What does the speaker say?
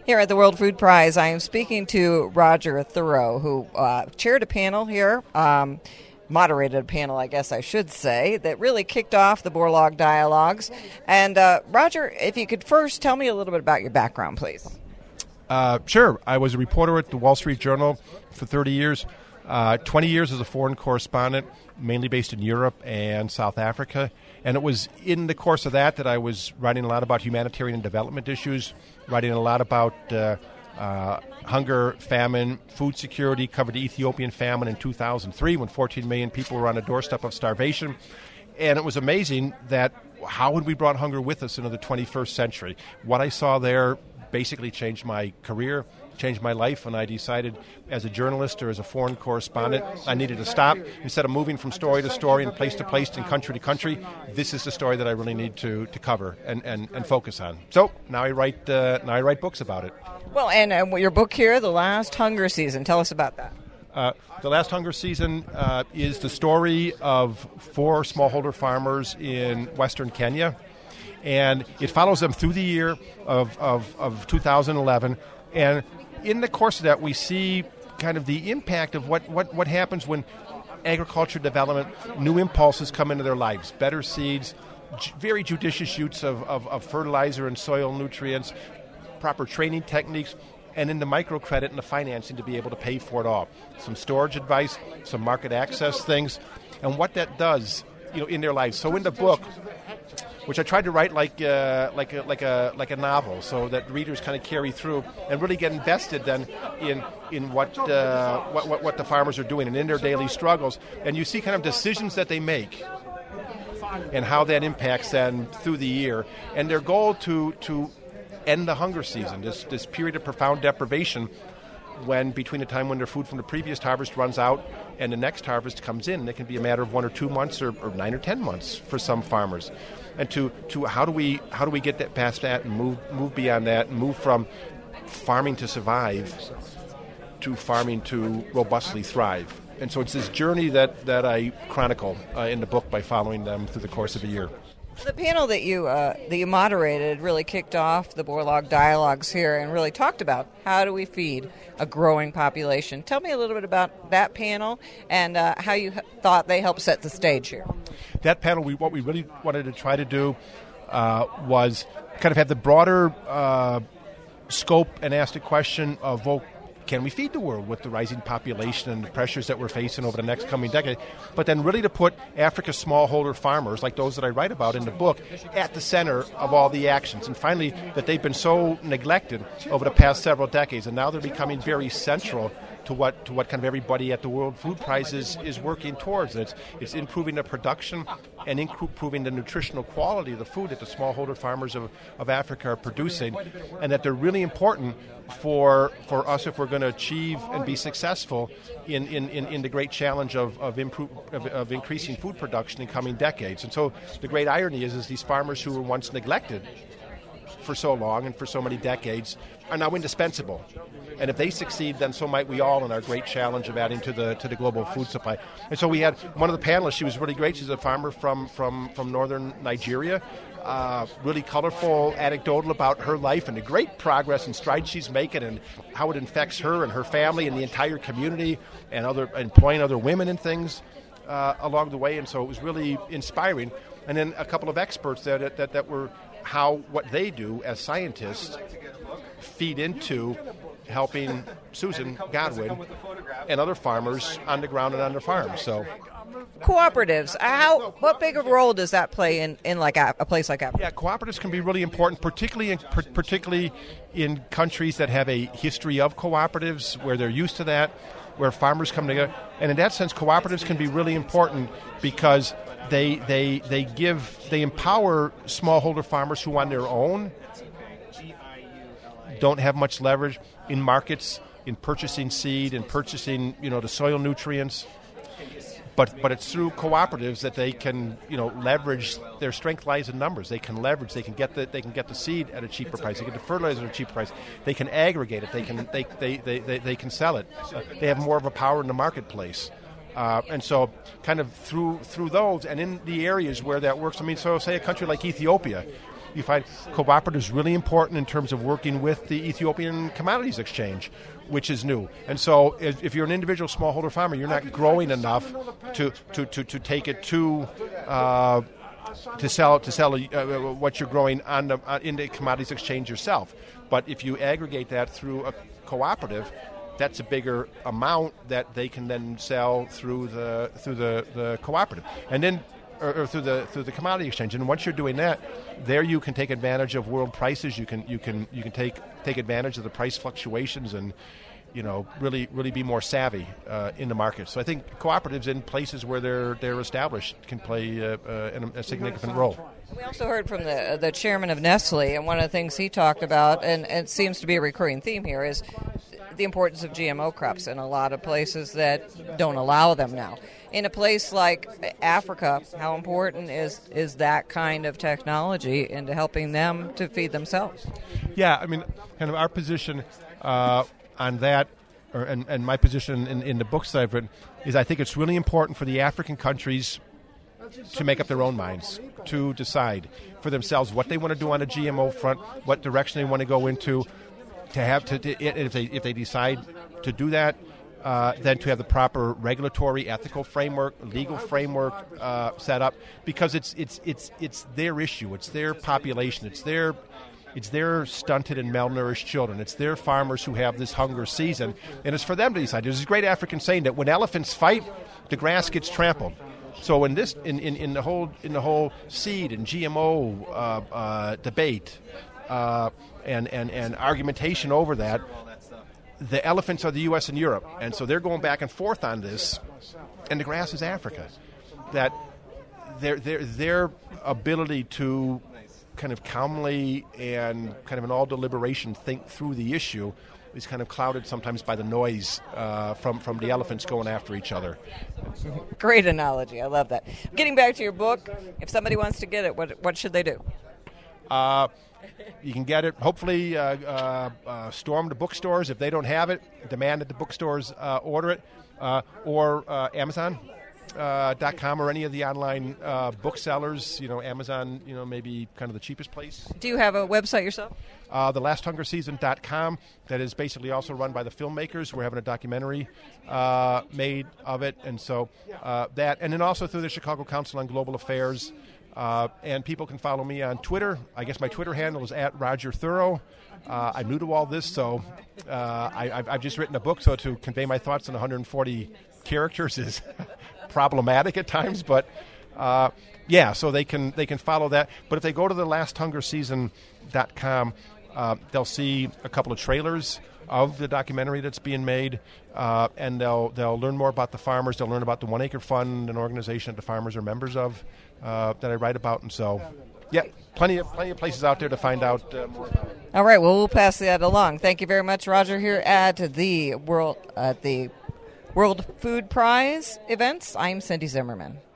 Here at the World Food Prize, I am speaking to Roger Thurow, who chaired a panel here, moderated a panel, I guess I should say, that really kicked off the Borlaug Dialogues. And Roger, if you could first tell me a little bit about your background, please. Sure. I was a reporter at the Wall Street Journal for 30 years, 20 years as a foreign correspondent, mainly based in Europe and South Africa. And it was in the course of that I was writing a lot about humanitarian and development issues, writing a lot about hunger, famine, food security, covered the Ethiopian famine in 2003 when 14 million people were on the doorstep of starvation. And it was amazing that how had we brought hunger with us into the 21st century? What I saw there basically changed my career, changed my life, and I decided as a journalist or as a foreign correspondent, I needed to stop. Instead of moving from story to story and place to place and country to country, this is the story that I really need to cover and focus on. So now I write books about it. Well, and your book here, The Last Hunger Season, tell us about that. The Last Hunger Season is the story of 4 smallholder farmers in western Kenya, and it follows them through the year of 2011. And in the course of that, we see kind of the impact of what happens when agriculture development, new impulses come into their lives, better seeds, very judicious use of fertilizer and soil nutrients, proper training techniques, and in the microcredit and the financing to be able to pay for it all. Some storage advice, some market access things, and what that does, in their lives. So in the book, which I tried to write like a novel, so that readers kind of carry through and really get invested then in what the farmers are doing and in their daily struggles, and you see kind of decisions that they make and how that impacts them through the year, and their goal to end the hunger season, this period of profound deprivation, when between the time when their food from the previous harvest runs out and the next harvest comes in. It can be a matter of 1 or 2 months or 9 or 10 months for some farmers. And to how do we get that past that and move beyond that and move from farming to survive to farming to robustly thrive. And so it's this journey that I chronicle in the book by following them through the course of a year. The panel that you moderated really kicked off the Borlaug Dialogues here and really talked about how do we feed a growing population. Tell me a little bit about that panel and how you thought they helped set the stage here. That panel, what we really wanted to try to do was kind of have the broader scope and ask the question of, well, can we feed the world with the rising population and the pressures that we're facing over the next coming decade? But then really to put Africa's smallholder farmers, like those that I write about in the book, at the center of all the actions. And finally, that they've been so neglected over the past several decades, and now they're becoming very central to what kind of everybody at the World Food Prize is working towards. It's improving the production and improving the nutritional quality of the food that the smallholder farmers of Africa are producing, and that they're really important for us if we're going to achieve and be successful in the great challenge of increasing food production in coming decades. And so the great irony is these farmers who were once neglected for so long and for so many decades are now indispensable. And if they succeed, then so might we all in our great challenge of adding to the global food supply. And so we had one of the panelists. She was really great. She's a farmer from northern Nigeria. Really colorful anecdotal about her life and the great progress and strides she's making and how it infects her and her family and the entire community and employing other women and things along the way. And so it was really inspiring. And then a couple of experts that were what they do as scientists feed into helping Susan Godwin and other farmers on the ground and on their farms. So, cooperatives. What big a role does that play in like a place like Africa? Yeah, cooperatives can be really important, particularly in countries that have a history of cooperatives, where they're used to that, where farmers come together. And in that sense, cooperatives can be really important because they empower smallholder farmers who on their own don't have much leverage in markets, in purchasing seed, and purchasing the soil nutrients. But it's through cooperatives that they can leverage. Their strength lies in numbers. They can leverage. They can get the seed at a cheaper price. They get the fertilizer at a cheaper price. They can aggregate it. They can sell it. They have more of a power in the marketplace. And so kind of through those and in the areas where that works. I mean, so say a country like Ethiopia, You find cooperatives really important in terms of working with the Ethiopian Commodities Exchange, which is new. And so if you're an individual smallholder farmer, you're not growing enough to take it to sell what you're growing in the Commodities Exchange yourself. But if you aggregate that through a cooperative, that's a bigger amount that they can then sell through the cooperative, and then or through the commodity exchange. And once you're doing that, there you can take advantage of world prices. You can take advantage of the price fluctuations, and really be more savvy in the market. So I think cooperatives in places where they're established can play a significant role. We also heard from the chairman of Nestle, and one of the things he talked about, and it seems to be a recurring theme here, is the importance of GMO crops in a lot of places that don't allow them now. In a place like Africa, how important is that kind of technology into helping them to feed themselves? Yeah, I mean, kind of our position on that, and my position in the books that I've written, is I think it's really important for the African countries to make up their own minds, to decide for themselves what they want to do on a GMO front, what direction they want to go into, if they decide to do that, then to have the proper regulatory, ethical framework, legal framework set up, because it's their issue, it's their population, it's their stunted and malnourished children, it's their farmers who have this hunger season, and it's for them to decide. There's this great African saying that when elephants fight, the grass gets trampled. So in the whole seed and GMO debate and argumentation over that, the elephants are the U.S. and Europe, and so they're going back and forth on this, and the grass is Africa. That their ability to kind of calmly and kind of in all deliberation think through the issue is kind of clouded sometimes by the noise from the elephants going after each other. Great analogy. I love that. Getting back to your book, if somebody wants to get it, what should they do? You can get it, hopefully, storm the bookstores. If they don't have it, demand that the bookstores order it, or Amazon.com or any of the online booksellers. Amazon, maybe kind of the cheapest place. Do you have a website yourself? TheLastHungerSeason.com. That is basically also run by the filmmakers. We're having a documentary made of it, and so that. And then also through the Chicago Council on Global Affairs. And people can follow me on Twitter. I guess my Twitter handle is @RogerThorough. I'm new to all this, so I've just written a book, so to convey my thoughts in 140 characters is problematic at times. But so they can follow that. But if they go to TheLastHungerSeason.com, they'll see a couple of trailers of the documentary that's being made, and they'll learn more about the farmers. They'll learn about the One Acre Fund, an organization that the farmers are members of, that I write about. And so, plenty of places out there to find out more about it. All right, well, we'll pass that along. Thank you very much, Roger, here at the World Food Prize events. I'm Cindy Zimmerman.